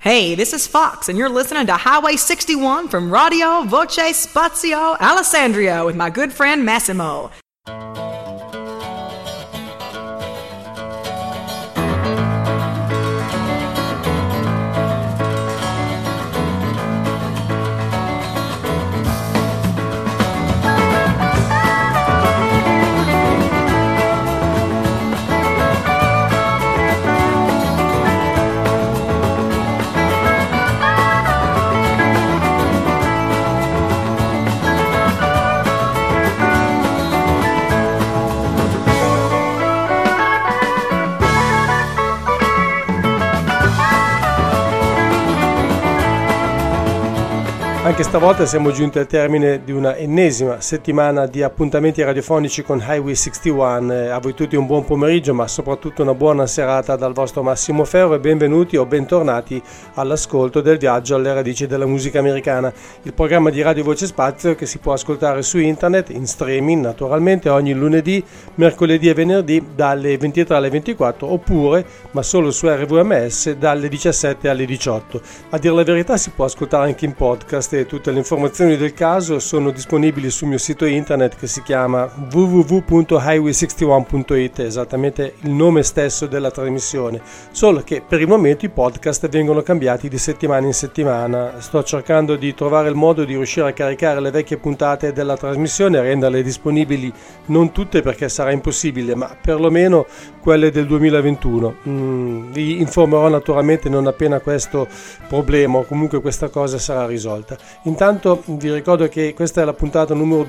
Hey, this is Fox, and you're listening to Highway 61 from Radio Voce Spazio Alessandria with my good friend Massimo. Anche stavolta siamo giunti al termine di una ennesima settimana di appuntamenti radiofonici con Highway 61. A voi tutti un buon pomeriggio, ma soprattutto una buona serata dal vostro Massimo Ferro e benvenuti o bentornati all'ascolto del viaggio alle radici della musica americana, il programma di Radio Voce Spazio che si può ascoltare su internet, in streaming naturalmente, ogni lunedì, mercoledì e venerdì dalle 23 alle 24 oppure, ma solo su RVMS, dalle 17 alle 18. A dire la verità si può ascoltare anche in podcast. Tutte le informazioni del caso sono disponibili sul mio sito internet che si chiama www.highway61.it, esattamente il nome stesso della trasmissione, solo che per il momento i podcast vengono cambiati di settimana in settimana. Sto cercando di trovare il modo di riuscire a caricare le vecchie puntate della trasmissione e renderle disponibili, non tutte perché sarà impossibile, ma perlomeno quelle del 2021. Vi informerò naturalmente non appena questo problema o comunque questa cosa sarà risolta. Intanto vi ricordo che questa è la puntata numero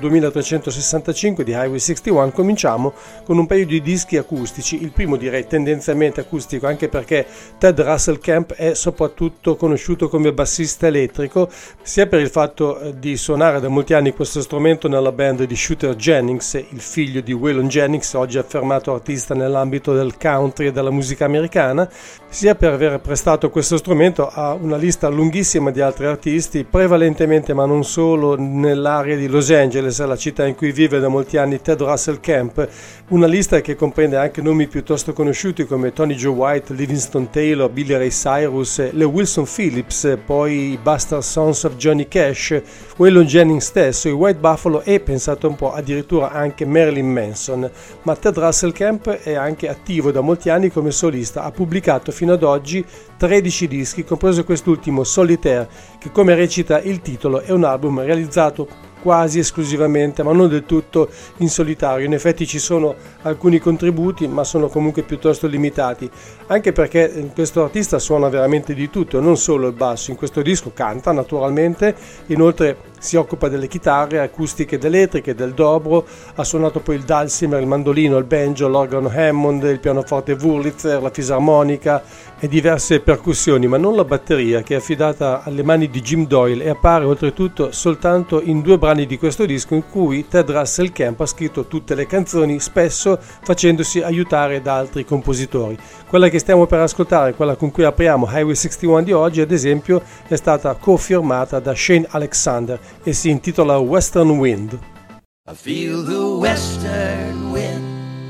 2365 di Highway 61. Cominciamo con un paio di dischi acustici, il primo direi tendenzialmente acustico, anche perché Ted Russell Camp è soprattutto conosciuto come bassista elettrico, sia per il fatto di suonare da molti anni questo strumento nella band di Shooter Jennings, il figlio di Waylon Jennings, oggi affermato artista nell'ambito del country e della musica americana, sia per aver prestato questo strumento a una lista lunghissima di altri artisti, prevalentemente ma non solo nell'area di Los Angeles, la città in cui vive da molti anni Ted Russell Camp, una lista che comprende anche nomi piuttosto conosciuti come Tony Joe White, Livingston Taylor, Billy Ray Cyrus, le Wilson Phillips, poi i Bastard Sons of Johnny Cash, Waylon Jennings stesso, i White Buffalo e, pensate un po', addirittura anche Marilyn Manson. Ma Ted Russell Camp è anche attivo da molti anni come solista, ha pubblicato fino ad oggi 13 dischi, compreso quest'ultimo Solitaire, che come recita il titolo è un album realizzato quasi esclusivamente, ma non del tutto in solitario. In effetti ci sono alcuni contributi, ma sono comunque piuttosto limitati, anche perché questo artista suona veramente di tutto, non solo il basso. In questo disco canta naturalmente, inoltre si occupa delle chitarre acustiche ed elettriche, del dobro, ha suonato poi il dulcimer, il mandolino, il banjo, l'organo Hammond, il pianoforte Wurlitzer, la fisarmonica e diverse percussioni, ma non la batteria, che è affidata alle mani di Jim Doyle e appare oltretutto soltanto in 2 brani di questo disco in cui Ted Russell Camp ha scritto tutte le canzoni, spesso facendosi aiutare da altri compositori. Quella che stiamo per ascoltare, quella con cui apriamo Highway 61 di oggi, ad esempio, è stata co-firmata da Shane Alexander e si intitola Western Wind. I feel the western wind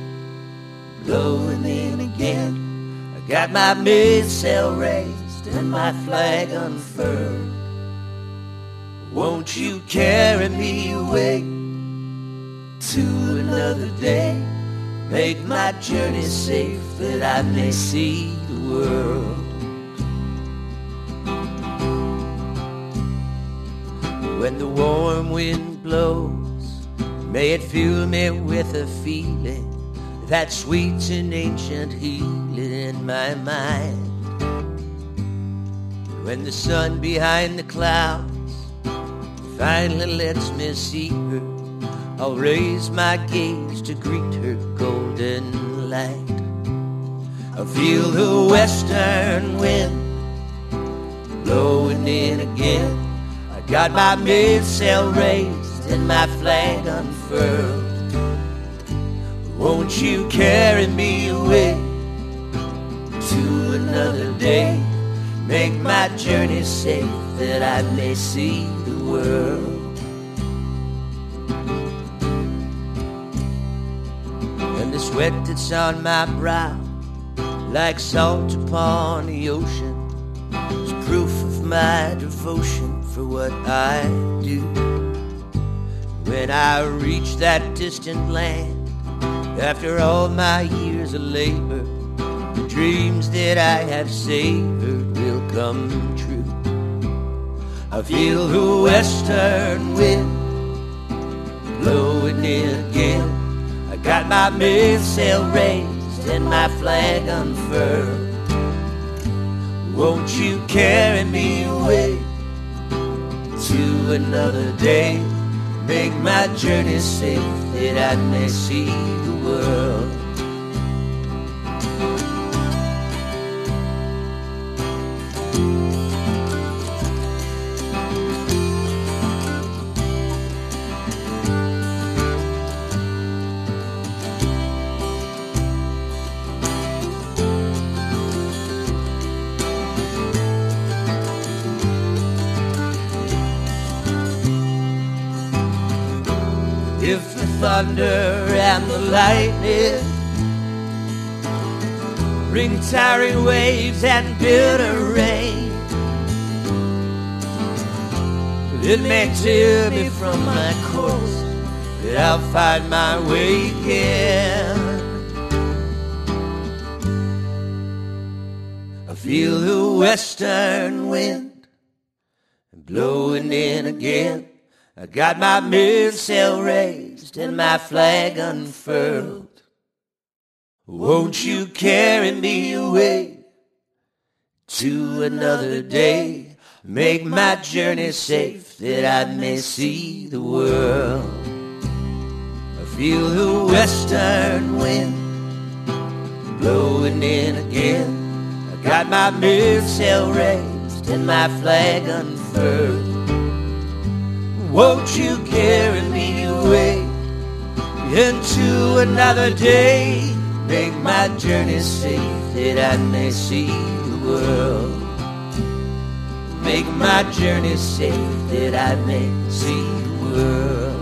blowing in again. I got my mainsail raised and my flag unfurled. Won't you carry me away to another day? Make my journey safe that I may see the world. When the warm wind blows, may it fill me with a feeling that sweet and ancient healing in my mind. When the sun behind the clouds finally lets me see her, I'll raise my gaze to greet her golden light. I feel the western wind blowing in again. I got my mainsail raised and my flag unfurled. Won't you carry me away to another day? Make my journey safe that I may see the world. And the sweat that's on my brow, like salt upon the ocean, is proof of my devotion for what I do. When I reach that distant land, after all my years of labor, the dreams that I have savored will come true. I feel the western wind blowing in again. I got my mainsail raised and my flag unfurled. Won't you carry me away to another day? Make my journey safe that I may see the world. If the thunder and the lightning bring tiring waves and bitter rain, it may tear me from my course, but I'll find my way again. I feel the western wind blowing in again. I got my mainsail raised and my flag unfurled. Won't you carry me away to another day? Make my journey safe that I may see the world. I feel the western wind blowing in again. I got my mainsail raised and my flag unfurled. Won't you carry me away into another day? Make my journey safe that I may see the world. Make my journey safe that I may see the world.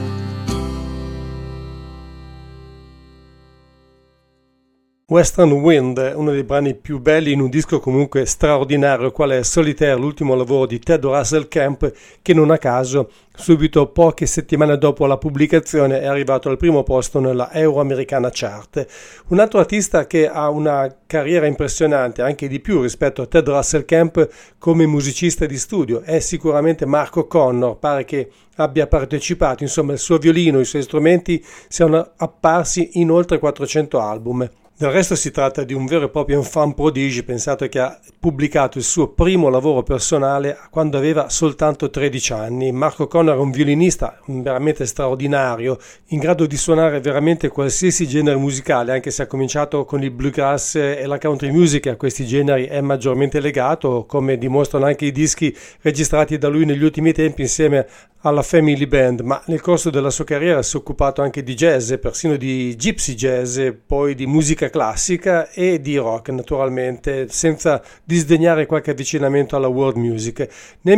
Western Wind, uno dei brani più belli in un disco comunque straordinario, quale è Solitaire, l'ultimo lavoro di Ted Russell Camp, che non a caso subito poche settimane dopo la pubblicazione è arrivato al primo posto nella Euro-Americana Chart. Un altro artista che ha una carriera impressionante, anche di più rispetto a Ted Russell Camp come musicista di studio, è sicuramente Mark O'Connor. Pare che abbia partecipato, insomma il suo violino, i suoi strumenti siano apparsi in oltre 400 album. Del resto si tratta di un vero e proprio enfant prodige, pensato che ha pubblicato il suo primo lavoro personale quando aveva soltanto 13 anni. Mark O'Connor è un violinista veramente straordinario, in grado di suonare veramente qualsiasi genere musicale, anche se ha cominciato con il bluegrass e la country music, a questi generi è maggiormente legato, come dimostrano anche i dischi registrati da lui negli ultimi tempi insieme alla Family Band, ma nel corso della sua carriera si è occupato anche di jazz, persino di gypsy jazz, poi di musica classica e di rock naturalmente, senza disdegnare qualche avvicinamento alla world music. Nel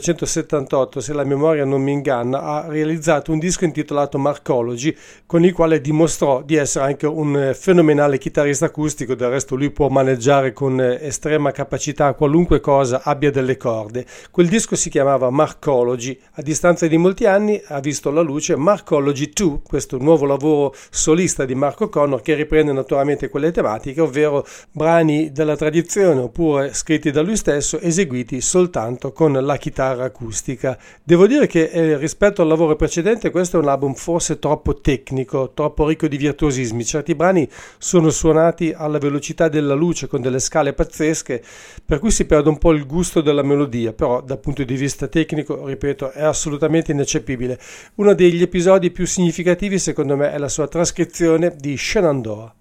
1978, se la memoria non mi inganna, ha realizzato un disco intitolato Markology, con il quale dimostrò di essere anche un fenomenale chitarrista acustico. Del resto lui può maneggiare con estrema capacità qualunque cosa abbia delle corde. Quel disco si chiamava Markology. A distanza di molti anni ha visto la luce Markology 2, questo nuovo lavoro solista di Mark O'Connor, che riprende naturalmente quelle tematiche, ovvero brani della tradizione oppure scritti da lui stesso, eseguiti soltanto con la chitarra acustica. Devo dire che rispetto al lavoro precedente questo è un album forse troppo tecnico, troppo ricco di virtuosismi. Certi brani sono suonati alla velocità della luce con delle scale pazzesche, per cui si perde un po' il gusto della melodia, però dal punto di vista tecnico, ripeto, è assolutamente ineccepibile. Uno degli episodi più significativi secondo me è la sua trascrizione di Shenandoah.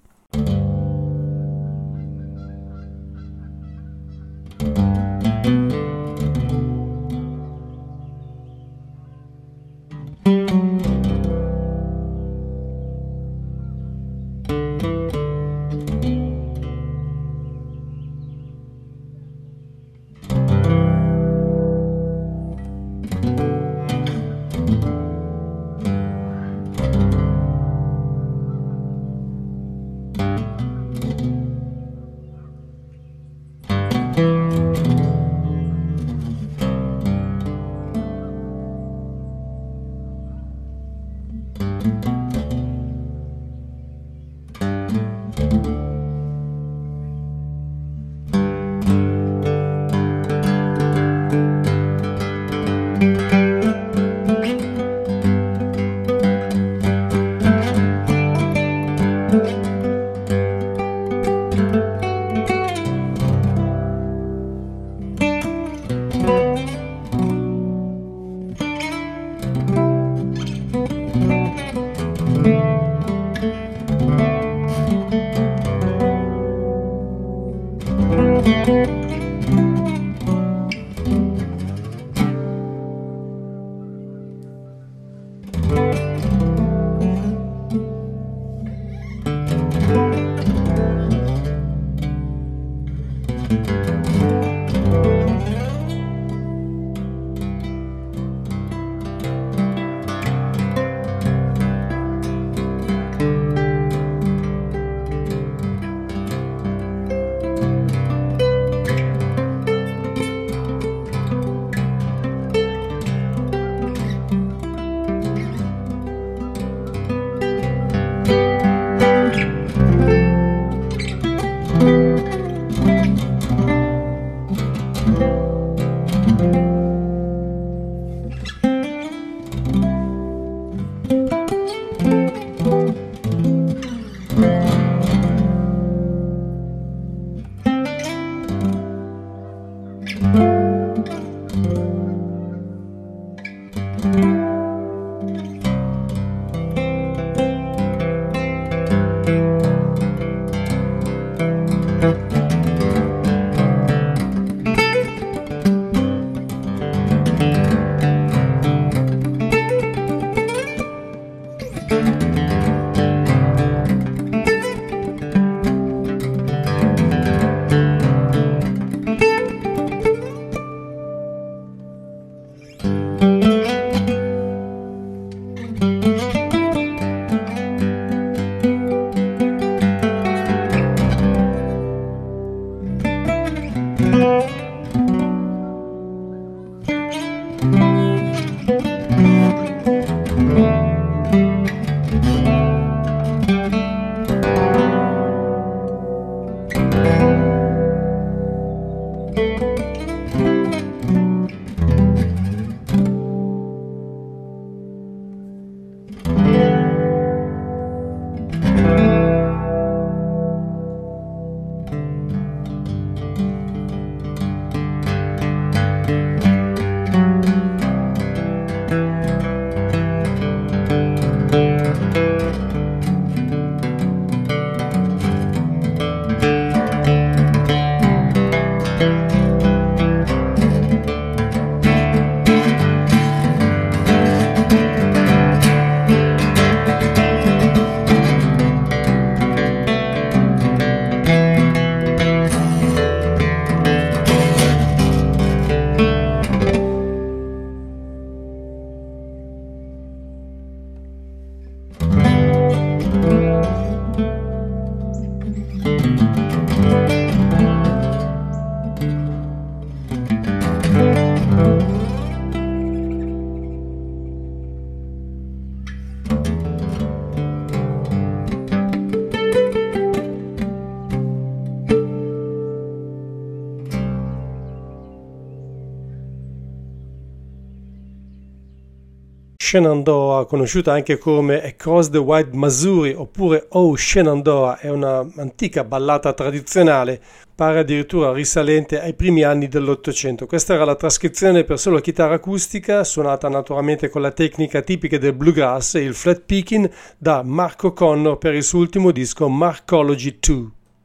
Shenandoah, conosciuta anche come Across the Wide Missouri oppure Oh Shenandoah, è una antica ballata tradizionale, pare addirittura risalente ai primi anni dell'Ottocento. Questa era la trascrizione per solo chitarra acustica, suonata naturalmente con la tecnica tipica del bluegrass e il flat picking da Mark O'Connor per il suo ultimo disco Markology 2.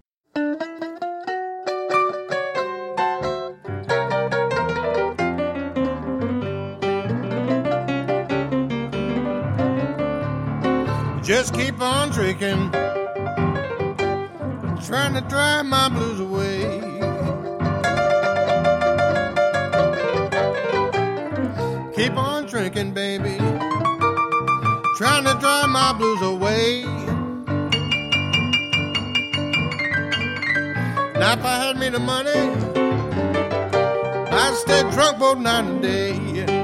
Just keep on drinking, trying to drive my blues away. Keep on drinking, baby, trying to drive my blues away. Now if I had me the money, I'd stay drunk both night and day.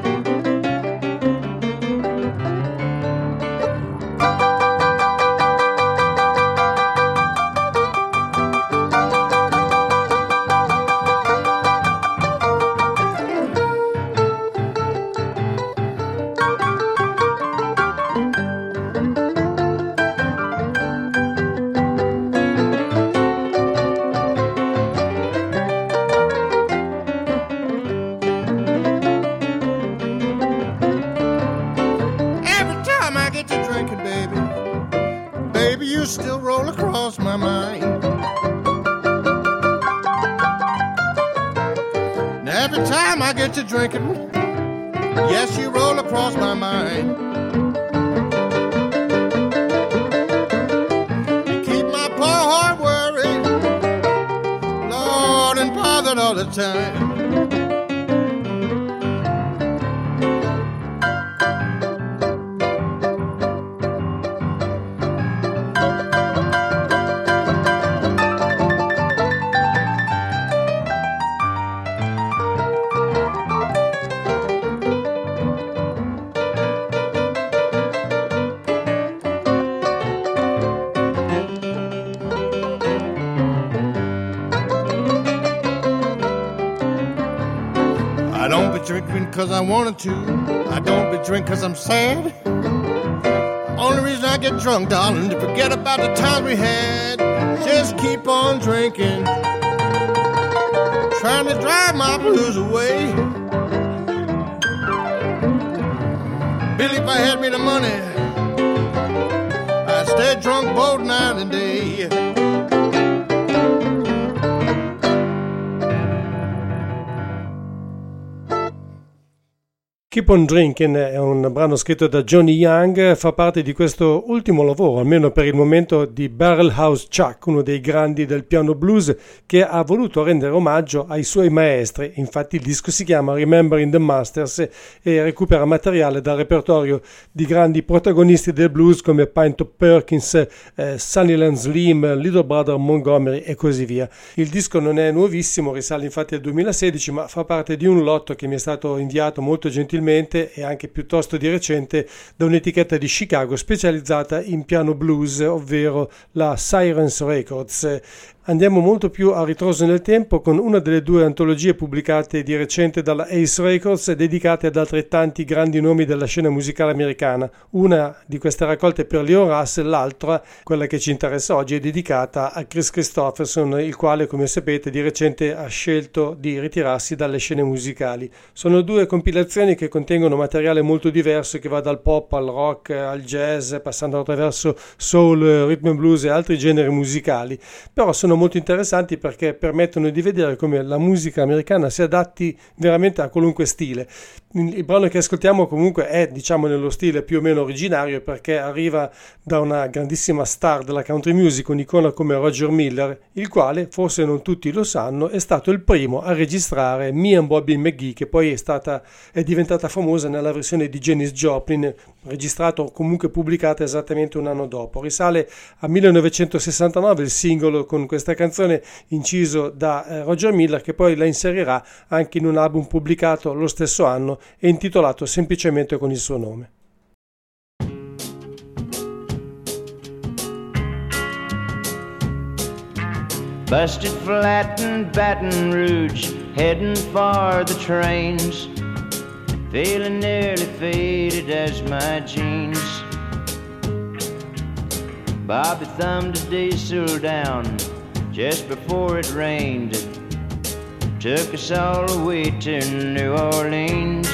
To drinking, yes, you roll across my mind. You keep my poor heart worried, Lord, and bothered all the time. I don't be drinking cause I wanted to. I don't be drinking cause I'm sad. Only reason I get drunk, darling, to forget about the times we had. Just keep on drinking, trying to drive my blues away. Billy, if I had me the money, I'd stay drunk both night and day. Keep on Drinking è un brano scritto da Johnny Young, fa parte di questo ultimo lavoro, almeno per il momento, di Barrelhouse Chuck, uno dei grandi del piano blues che ha voluto rendere omaggio ai suoi maestri. Infatti il disco si chiama Remembering the Masters e recupera materiale dal repertorio di grandi protagonisti del blues come Pinto Perkins, Sunnyland Slim, Little Brother Montgomery e così via. Il disco non è nuovissimo, risale infatti al 2016, ma fa parte di un lotto che mi è stato inviato molto gentilmente e anche piuttosto di recente da un'etichetta di Chicago specializzata in piano blues, ovvero la Sirens Records. Andiamo molto più a ritroso nel tempo con una delle due antologie pubblicate di recente dalla Ace Records dedicate ad altrettanti grandi nomi della scena musicale americana. Una di queste raccolte per Leon Russell, l'altra, quella che ci interessa oggi, è dedicata a Chris Christopherson, il quale, come sapete, di recente ha scelto di ritirarsi dalle scene musicali. Sono due compilazioni che contengono materiale molto diverso che va dal pop al rock al jazz, passando attraverso soul, rhythm and blues e altri generi musicali, però sono molto interessanti perché permettono di vedere come la musica americana si adatti veramente a qualunque stile. Il brano che ascoltiamo comunque è, diciamo, nello stile più o meno originario, perché arriva da una grandissima star della country music, un'icona come Roger Miller, il quale, forse non tutti lo sanno, è stato il primo a registrare Me and Bobby McGee, che poi è diventata famosa nella versione di Janis Joplin, registrato o comunque pubblicata esattamente un anno dopo. Risale a 1969 il singolo con questa canzone inciso da Roger Miller, che poi la inserirà anche in un album pubblicato lo stesso anno e intitolato semplicemente con il suo nome. Busted flat in Baton Rouge, heading for the trains, feeling nearly faded as my jeans. Bobby thumbed a diesel down just before it rained, took us all the way to New Orleans.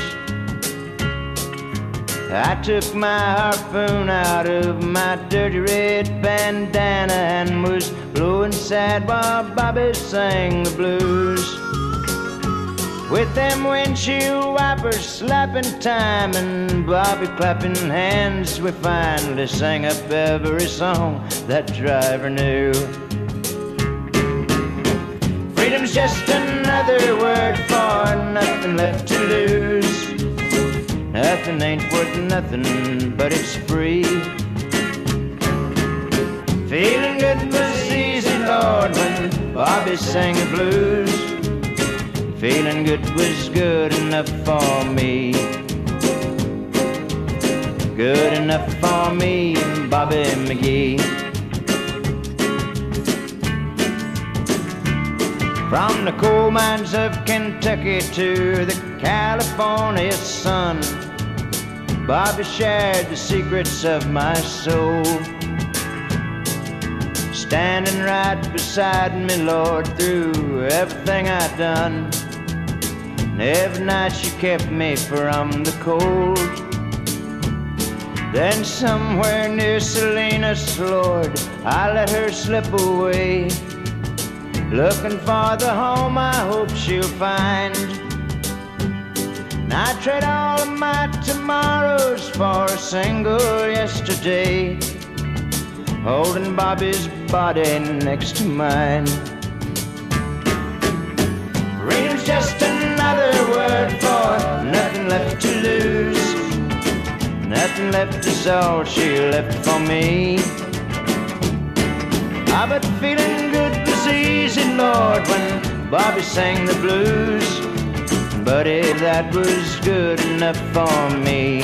I took my harpoon out of my dirty red bandana and was blowing sad while Bobby sang the blues. With them windshield wipers slapping time and Bobby clapping hands, we finally sang up every song that driver knew. Freedom's just another word for nothing left to lose. Nothing ain't worth nothing, but it's free. Feeling good was easy, Lord, when Bobby sang the blues. Feeling good was good enough for me. Good enough for me and Bobby McGee. From the coal mines of Kentucky to the California sun, Bobby shared the secrets of my soul. Standing right beside me, Lord, through everything I'd done. And every night she kept me from the cold. Then somewhere near Salinas, Lord, I let her slip away, looking for the home I hope she'll find. And I trade all of my tomorrows for a single yesterday, holding Bobby's body next to mine. Freedom's just another word for nothing left to lose. Nothing left is all she left for me. Ah, but feeling good was easy, Lord, when Bobby sang the blues. Buddy, that was good enough for me.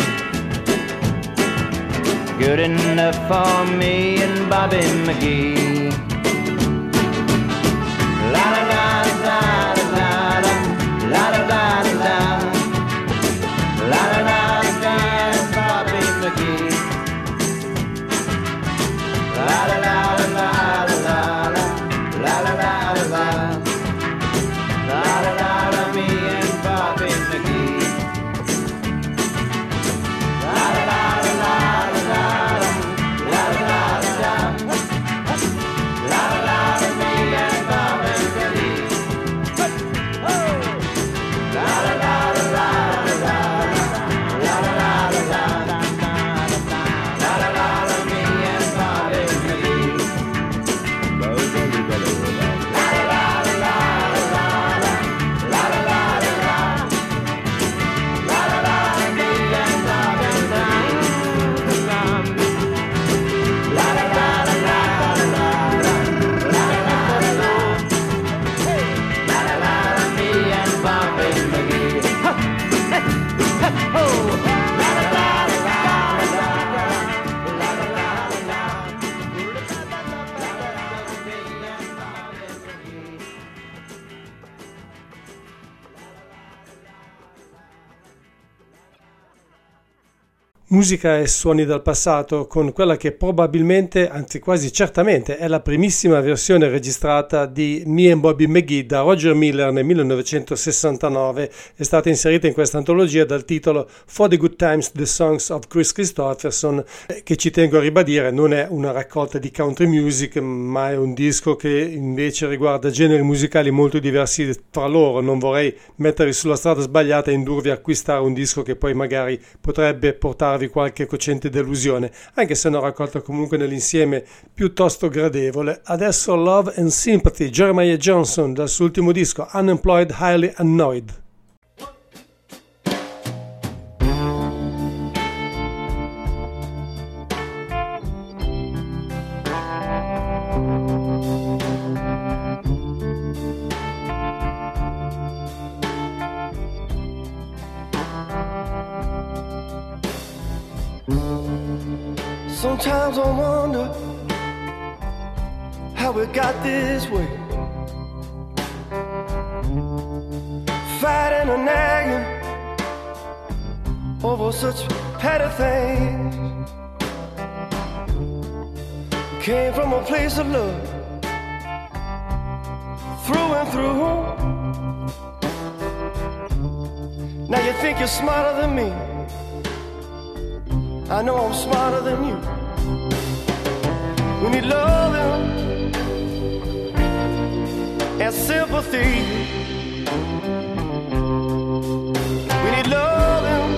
Good enough for me and Bobby McGee. La la la la la la la la la la. musica e suoni dal passato con quella che probabilmente, anzi quasi certamente, è la primissima versione registrata di Me and Bobby McGee da Roger Miller nel 1969. È stata inserita in questa antologia dal titolo For the Good Times, The Songs of Chris Christopherson, che ci tengo a ribadire non è una raccolta di country music, ma è un disco che invece riguarda generi musicali molto diversi tra loro. Non vorrei mettervi sulla strada sbagliata e indurvi a acquistare un disco che poi magari potrebbe portarvi qualche cocente delusione, anche se è una raccolta comunque nell'insieme piuttosto gradevole. Adesso Love and Sympathy, Jeremiah Johnson, dal suo ultimo disco Unemployed Highly Annoyed. Sometimes I wonder how we got this way, fighting and nagging over such petty things. Came from a place of love, through and through. Now you think you're smarter than me, I know I'm smarter than you. We need loving and sympathy. We need loving,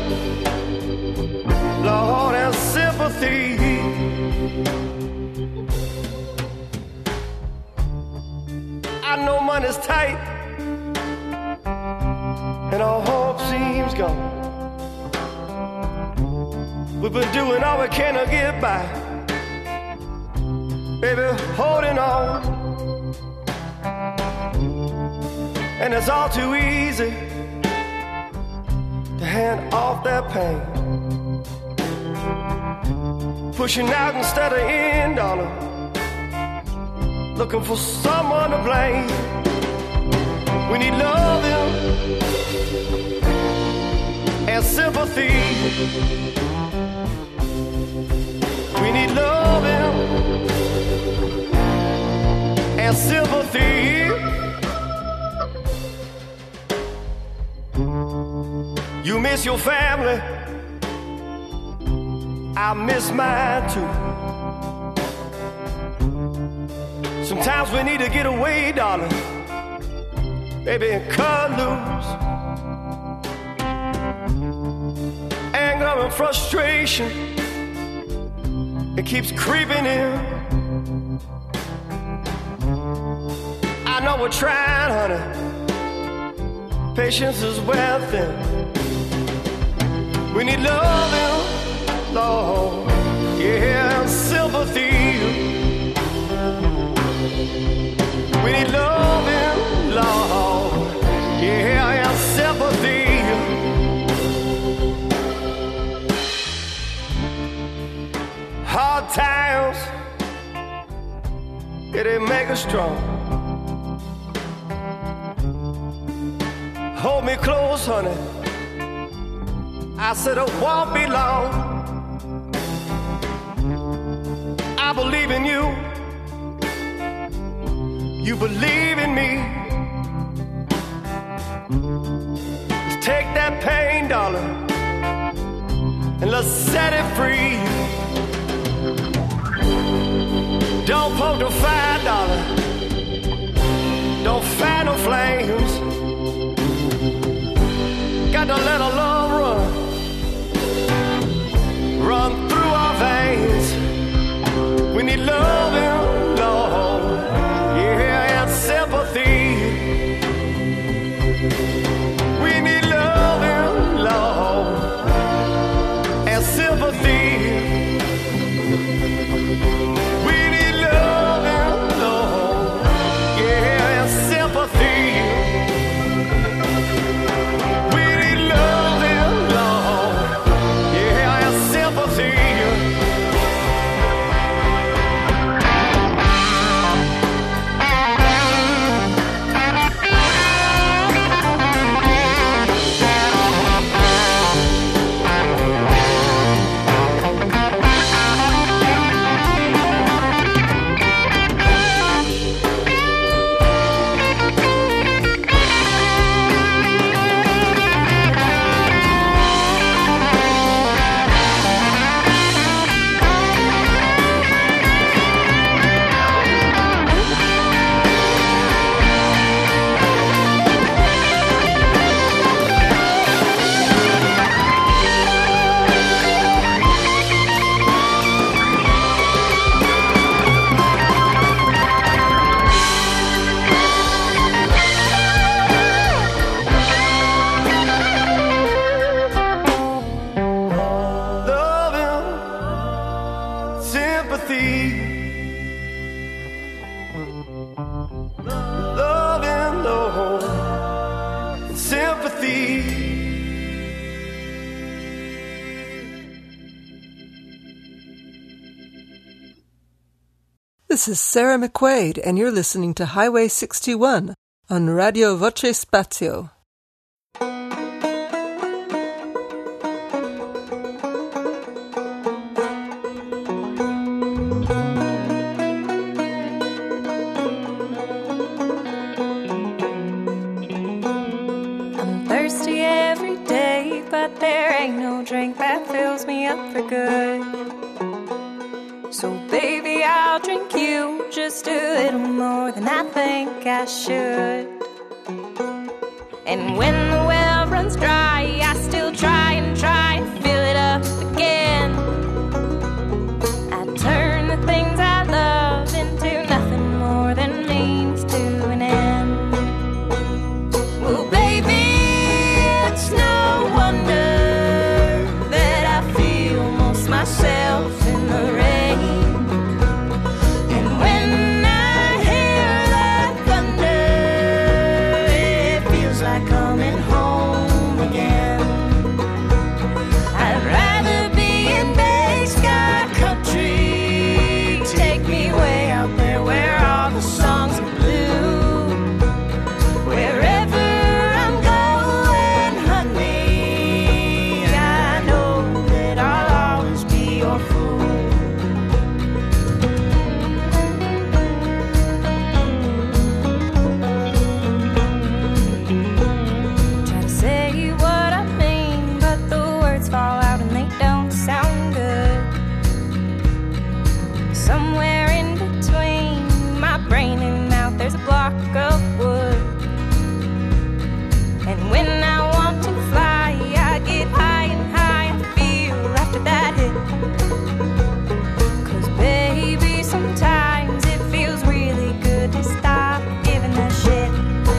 Lord, and sympathy. I know money's tight and all hope seems gone. We've been doing all we can to get by, baby, holding on. And it's all too easy to hand off that pain, pushing out instead of in, darling, looking for someone to blame. We need loving and sympathy. We need loving and sympathy. You miss your family, I miss mine too. Sometimes we need to get away, darling, baby, and cut loose. Anger and frustration, it keeps creeping in. I know we're trying, honey, patience is wear thin. We need loving, Lord, yeah, and sympathy. We need loving, Lord, yeah, and sympathy. Hard times, yeah, they make us strong. Hold me close, honey, I said it won't be long. I believe in you, you believe in me. Let's take that pain, darling, and let's set it free. Don't poke the fire, darling, don't fan no flames. Got to let our love run through our veins. We need loving, Lord, yeah, and sympathy. We need loving, Lord, and sympathy. We need loving, Lord, yeah, and sympathy. We need loving, Lord, yeah, and sympathy. sympathy. This is Sarah McQuaid, and you're listening to Highway 61 on Radio Voce Spazio. I'm thirsty every day, but there ain't no drink that fills me up for good. So baby, I'll drink you just a little more than I think I should. And when the well runs dry, I still try and fill it up again. I turn the things I love into nothing more than means to an end. Well, baby, it's no wonder that I feel most myself in the rain. Coming home again. I'd rather be in Bay Sky country. Take me way out there where all the songs are blue. Wherever I'm going, honey, I know that I'll always be your fool. Fall out and they don't sound good. Somewhere in between my brain and mouth there's a block of wood. And when I want to fly, I get high and high and feel after that hit. 'Cause baby, sometimes it feels really good to stop giving that shit.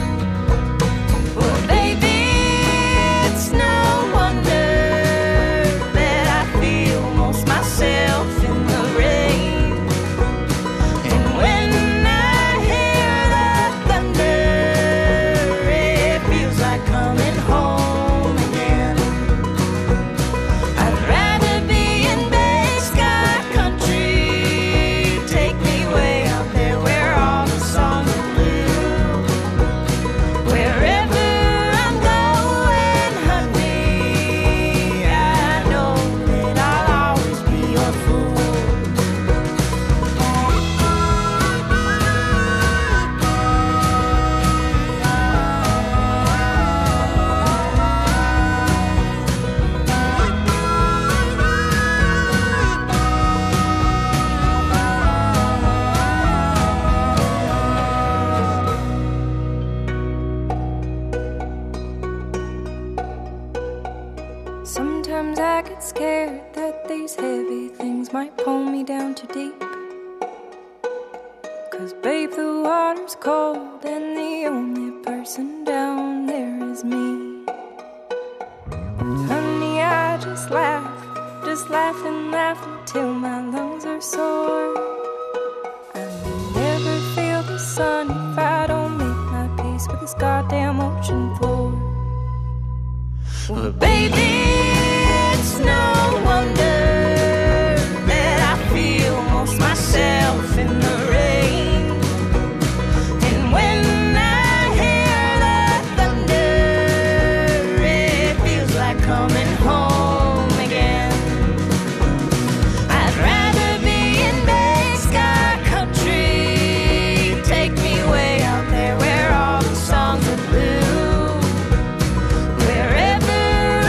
Well, baby, it's no wonder myself in the rain. And when I hear the thunder, it feels like coming home again. I'd rather be in Bay Sky country. Take me way out there where all the songs are blue. Wherever I'm going, honey, I know that I'll your fool. Sometimes I get scared that these heavy things might pull me down too deep. 'Cause babe, the water's cold and the only person down there is me. Honey, I just laugh and laugh until my lungs are sore. I may never feel the sun if I don't make my peace with this goddamn ocean floor. Well, baby, it's no wonder that I feel most myself in the rain. And when I hear the thunder, it feels like coming home again. I'd rather be in Bay Sky country. Take me way out there where all the songs are blue. Wherever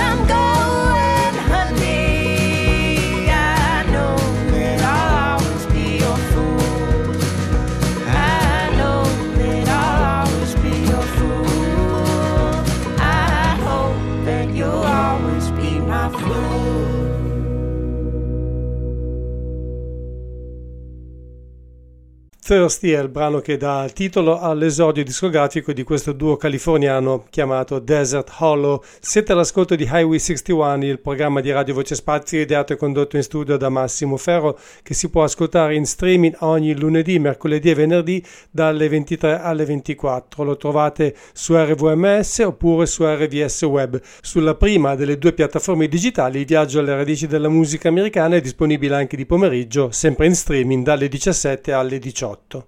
Thirsty è il brano che dà il titolo all'esordio discografico di questo duo californiano chiamato Desert Hollow. Siete all'ascolto di Highway 61, il programma di Radio Voce Spazio ideato e condotto in studio da Massimo Ferro, che si può ascoltare in streaming ogni lunedì, mercoledì e venerdì dalle 23 alle 24. Lo trovate su RVMS oppure su RVS Web. Sulla prima delle due piattaforme digitali, il viaggio alle radici della musica americana è disponibile anche di pomeriggio, sempre in streaming dalle 17 alle 18.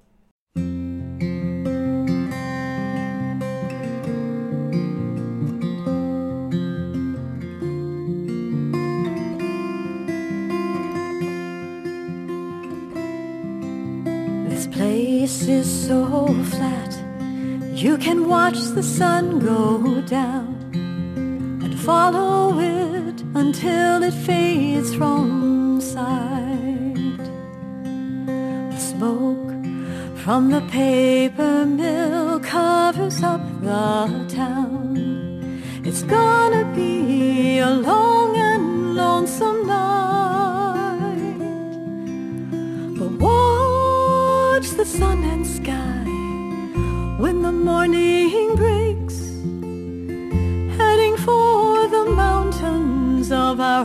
This place is so flat, you can watch the sun go down and follow it until it fades from sight. The smoke from the paper mill covers up the town. It's gonna be a long and lonesome night, but watch the sun and sky when the morning breaks, heading for the mountains of our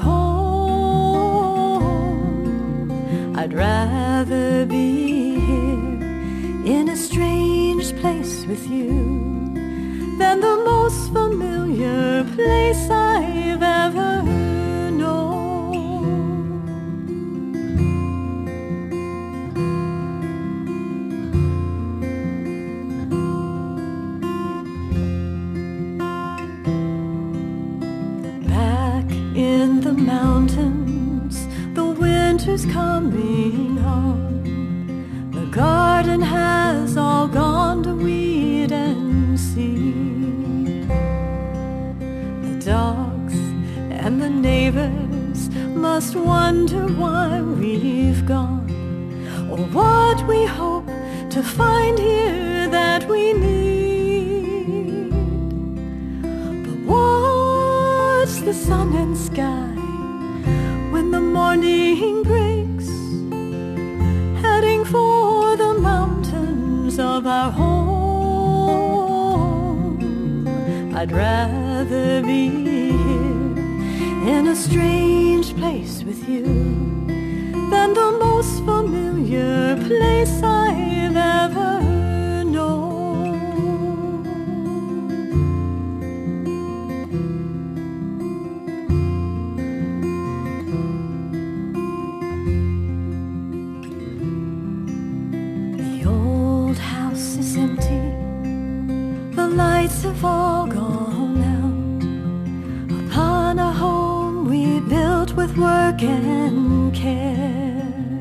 home. I'd rather be here in a strange place with you than the most familiar place I've ever known. Back in the mountains, the winter's coming on. The garden has all gone to weed and seed. The dogs and the neighbors must wonder why we've gone, or what we hope to find here that we need. But watch the sun and sky when the morning breaks, heading for the mountains of our home. I'd rather be here in a strange place with you than the most familiar place I've ever known. The old house is empty, the lights have all gone out, upon a home we built with work and care.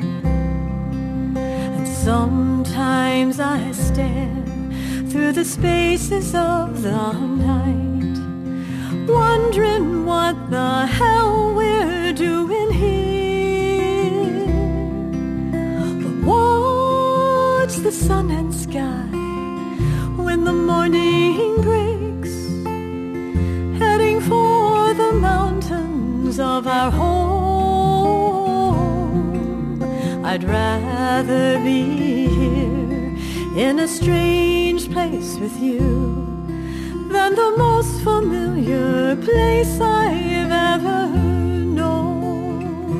And sometimes I stare through the spaces of the night, wondering what the hell we're doing here. But watch the sun and sky when the morning breaks, heading for the mountains of our home. I'd rather be here in a strange place with you than the most familiar place I've ever known.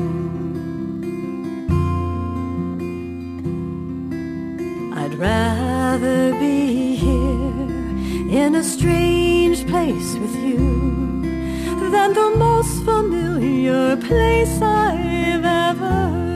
I'd rather be here in a strange place with you than the most familiar place I've ever known.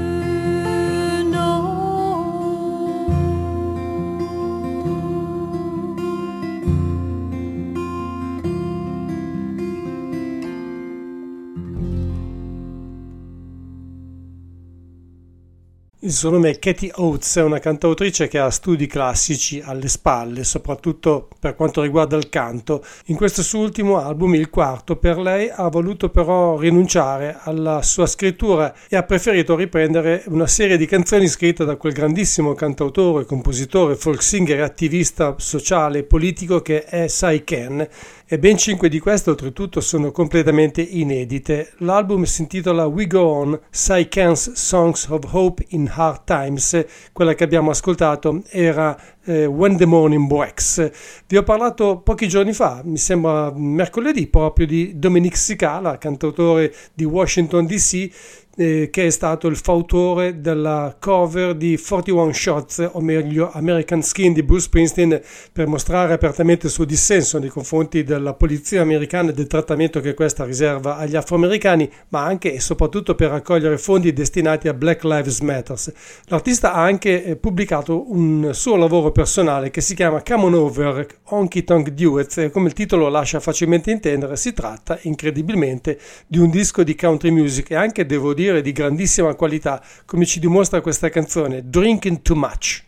Il suo nome è Katie Oates, è una cantautrice che ha studi classici alle spalle, soprattutto per quanto riguarda il canto. In questo suo ultimo album, il quarto, per lei ha voluto però rinunciare alla sua scrittura e ha preferito riprendere una serie di canzoni scritte da quel grandissimo cantautore, compositore, folk singer e attivista sociale e politico che è Cy Can. e ben 5 di queste oltretutto sono completamente inedite. L'album si intitola We Go On, Psycan's Songs of Hope in Hard Times. Quella che abbiamo ascoltato era When the Morning Breaks. Vi ho parlato pochi giorni fa, mi sembra mercoledì, proprio di Dominic Cicala, cantautore di Washington DC, che è stato il fautore della cover di 41 Shots, o meglio American Skin di Bruce Springsteen, per mostrare apertamente il suo dissenso nei confronti della polizia americana e del trattamento che questa riserva agli afroamericani, ma anche e soprattutto per raccogliere fondi destinati a Black Lives Matter. L'artista ha anche pubblicato un suo lavoro personale che si chiama Come On Over, Honky Tonk Duets, e come il titolo lascia facilmente intendere si tratta incredibilmente di un disco di country music e anche, devo dire, di grandissima qualità, come ci dimostra questa canzone Drinking Too Much.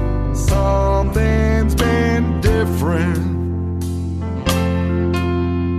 Something's been different.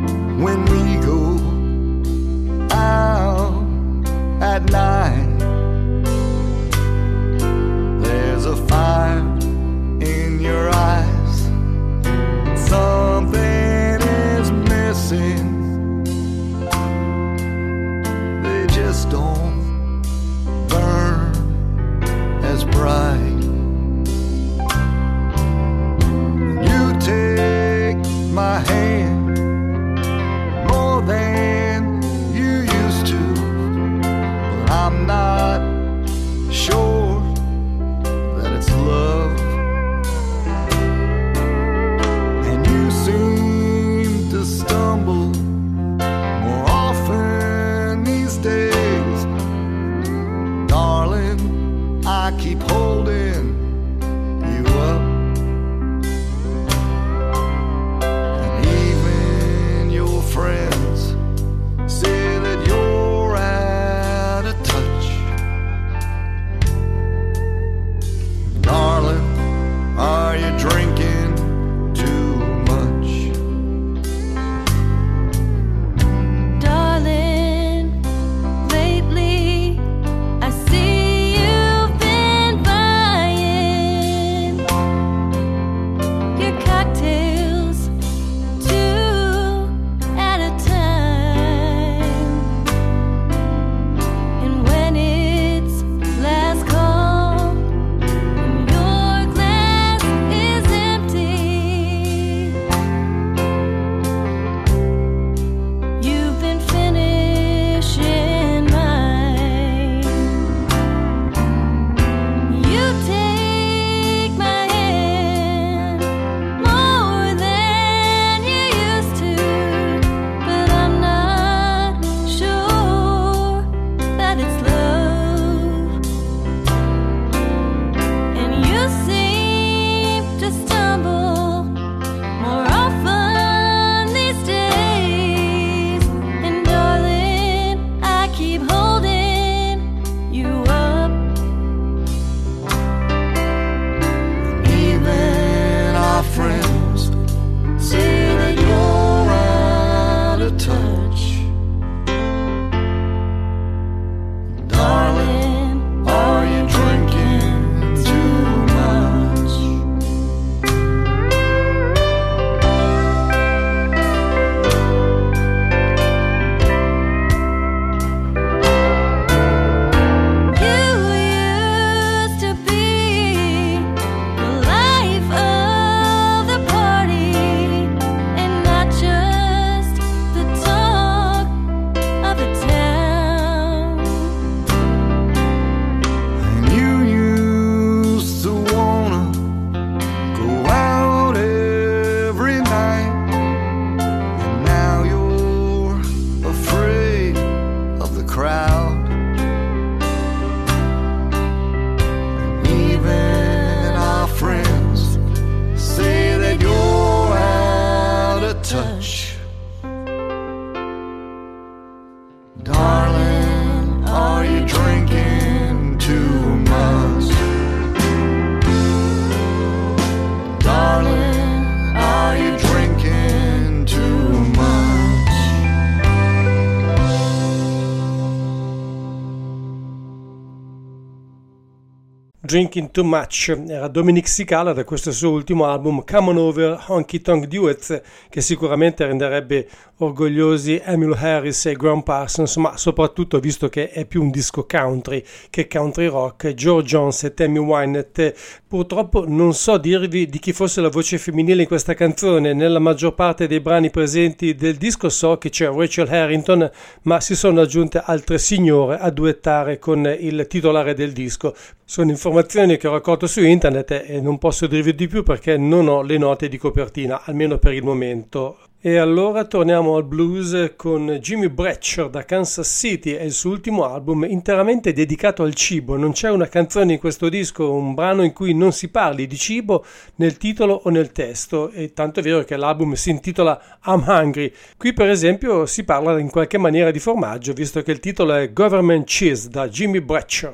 Drinking Too Much era Dominic Scicala da questo suo ultimo album Come On Over Honky Tonk Duets, che sicuramente renderebbe orgogliosi Emmylou Harris e Graham Parsons, ma soprattutto, visto che è più un disco country che country rock, George Jones e Tammy Wynette. Purtroppo non so dirvi di chi fosse la voce femminile in questa canzone. Nella maggior parte dei brani presenti del disco so che c'è Rachel Harrington, ma si sono aggiunte altre signore a duettare con il titolare del disco. Sono informazioni che ho raccolto su internet e non posso dirvi di più perché non ho le note di copertina, almeno per il momento. E allora torniamo al blues con Jimmy Bratcher da Kansas City e il suo ultimo album interamente dedicato al cibo. Non c'è una canzone in questo disco, un brano in cui non si parli di cibo nel titolo o nel testo, e tanto è vero che l'album si intitola I'm Hungry. Qui per esempio si parla in qualche maniera di formaggio, visto che il titolo è Government Cheese da Jimmy Bratcher.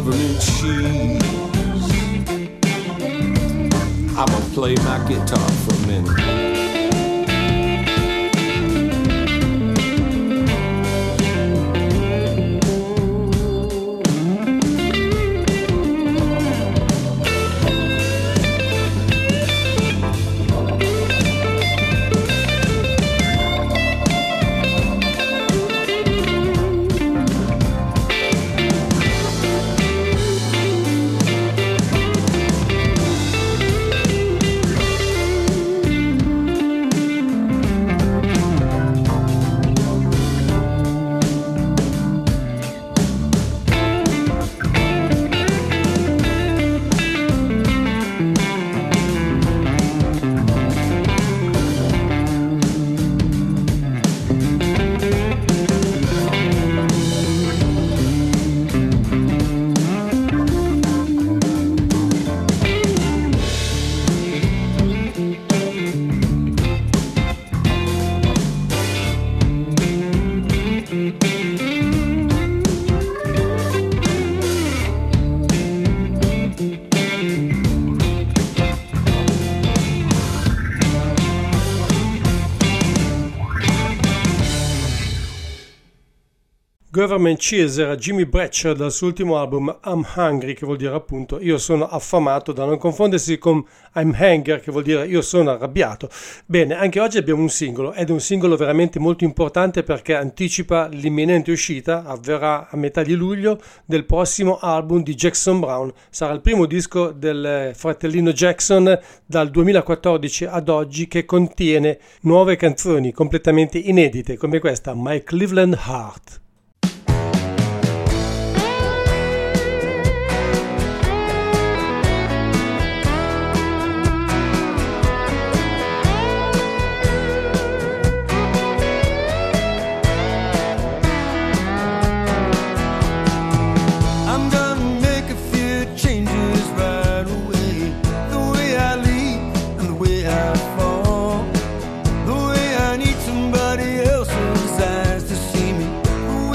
government cheese. I'm gonna play my guitar for a minute. Government Cheese era Jimmy Bratcher dal suo ultimo album I'm Hungry, che vuol dire appunto io sono affamato, da non confondersi con I'm Hanger, che vuol dire io sono arrabbiato. Bene, anche oggi abbiamo un singolo, ed è un singolo veramente molto importante perché anticipa l'imminente uscita, avverrà a metà di luglio, del prossimo album di Jackson Browne. Sarà il primo disco del fratellino Jackson dal 2014 ad oggi, che contiene nuove canzoni completamente inedite come questa, My Cleveland Heart. Somebody else's eyes to see me.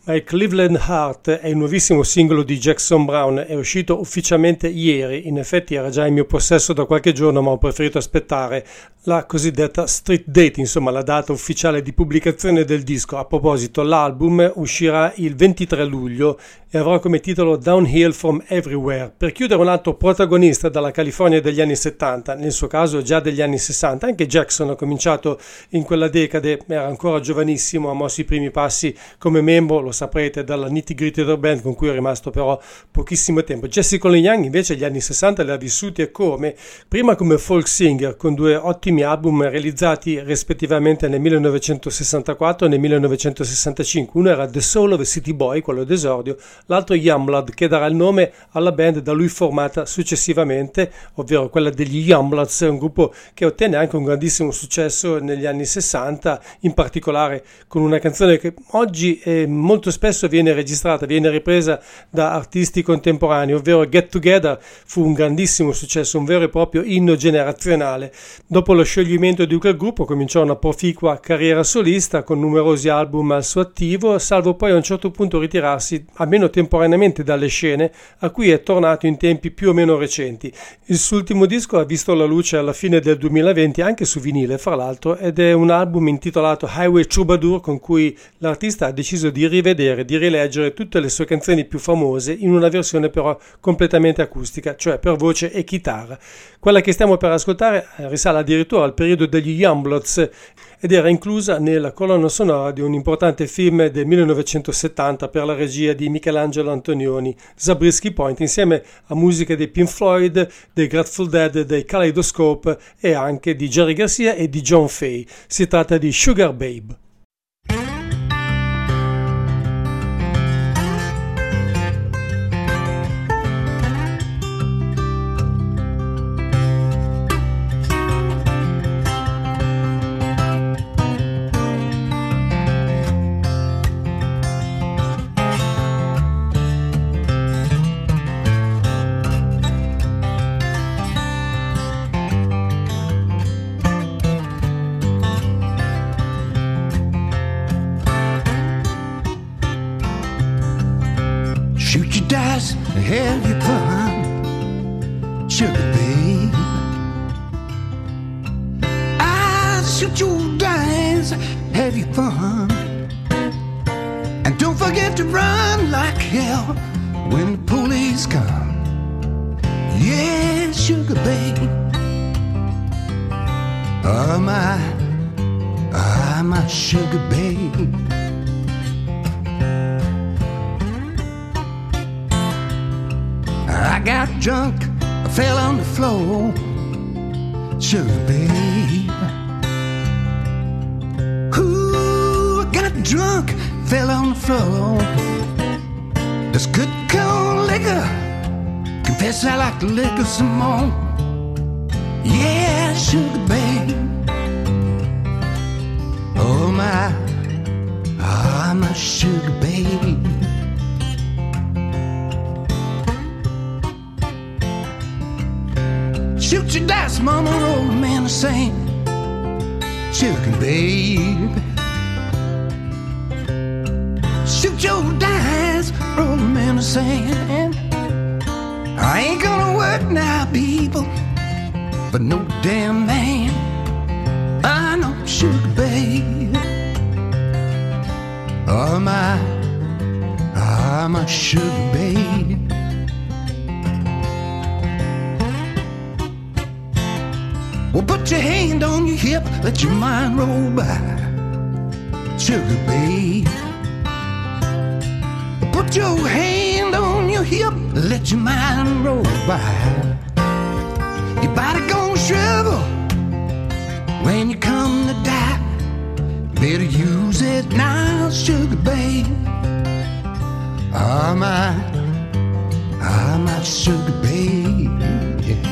My Cleveland Heart è il nuovissimo singolo di Jackson Browne, è uscito ufficialmente ieri, in effetti era già in mio possesso da qualche giorno ma ho preferito aspettare la cosiddetta street date, insomma la data ufficiale di pubblicazione del disco. A proposito, l'album uscirà il 23 luglio e avrà come titolo Downhill from Everywhere, per chiudere un altro protagonista dalla California degli anni 70, nel suo caso già degli anni 60. Anche Jackson ha cominciato in quella decade, era ancora giovanissimo, ha mosso i primi passi come membro, lo saprete, dalla Nitty Gritty Band con cui è rimasto però pochissimo tempo. Jesse Colin Young invece gli anni 60 li ha vissuti e come, prima come folk singer con due ottimi album realizzati rispettivamente nel 1964 e nel 1965. Uno era The Soul of a City Boy, quello d'esordio, l'altro Youngblood, che darà il nome alla band da lui formata successivamente, ovvero quella degli Youngbloods, un gruppo che ottenne anche un grandissimo successo negli anni 60, in particolare con una canzone che oggi molto spesso viene registrata, viene ripresa da artisti contemporanei, ovvero Get Together. Fu un grandissimo successo, un vero e proprio inno generazionale. Dopo lo scioglimento di quel gruppo cominciò una proficua carriera solista con numerosi album al suo attivo, salvo poi a un certo punto ritirarsi, almeno temporaneamente, dalle scene, a cui è tornato in tempi più o meno recenti. Il suo ultimo disco ha visto la luce alla fine del 2020, anche su vinile fra l'altro, ed è un album intitolato Highway Troubadour, con cui l'artista ha deciso di rivedere, di rileggere tutte le sue canzoni più famose in una versione però completamente acustica, cioè per voce e chitarra. Quella che stiamo per ascoltare risale addirittura al periodo degli Youngbloods ed era inclusa nella colonna sonora di un importante film del 1970 per la regia di Michelangelo Antonioni, Zabriskie Point, insieme a musiche dei Pink Floyd, dei Grateful Dead, dei Kaleidoscope e anche di Jerry Garcia e di John Fay. Si tratta di Sugar Babe. Shoot your dice and have your fun, sugar babe. I shoot your dice, have your fun, and don't forget to run like hell when the police come. Yeah, sugar babe. Oh my sugar babe. I got drunk, I fell on the floor, sugar babe. Ooh, I got drunk, fell on the floor. This good cold liquor, confess I like to liquor some more. Yeah, sugar babe. Oh my sugar babe. Shoot your dice, mama, old man the same, sugar babe. Shoot your dice, old man the same. I ain't gonna work now, people, for no damn man. I know, sugar babe. Oh my sugar babe. Well, put your hand on your hip, let your mind roll by, sugar babe. Put your hand on your hip, let your mind roll by. Your body gonna shrivel when you come to die. Better use it now, sugar babe. Oh my sugar babe. Yeah.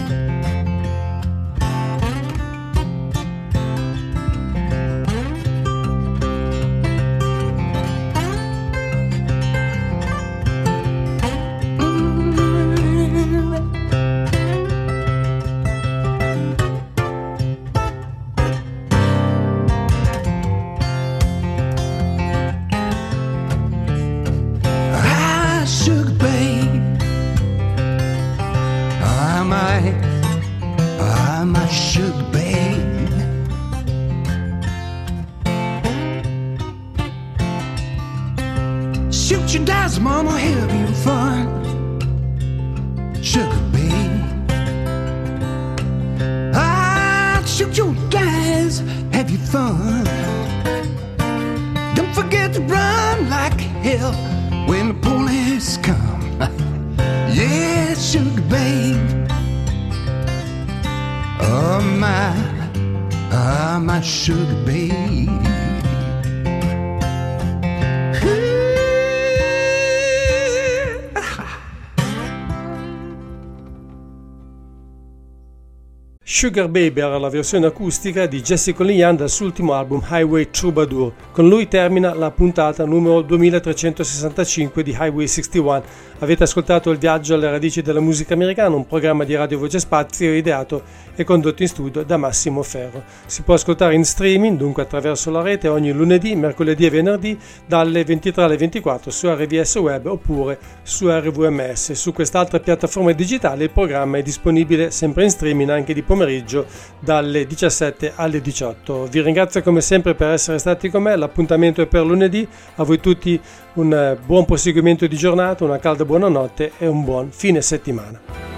right. Ah, my sugar babe. Shoot your dice, mama, have you fun, sugar babe. Ah, shoot your dice, have you fun. Don't forget to run like hell when the police come. Yeah, sugar babe. Oh my sugar babe. Sugar Baby era la versione acustica di Jesse Collian dal suo ultimo album Highway Troubadour. Con lui termina la puntata numero 2365 di Highway 61. Avete ascoltato Il viaggio alle radici della musica americana, un programma di Radio Voce Spazio ideato e condotto in studio da Massimo Ferro. Si può ascoltare in streaming, dunque attraverso la rete, ogni lunedì, mercoledì e venerdì dalle 23 alle 24 su RVS Web oppure su RVMS. Su quest'altra piattaforma digitale il programma è disponibile sempre in streaming anche di pomeriggio dalle 17 alle 18. Vi ringrazio come sempre per essere stati con me, l'appuntamento è per lunedì, a voi tutti un buon proseguimento di giornata, una calda buonanotte e un buon fine settimana.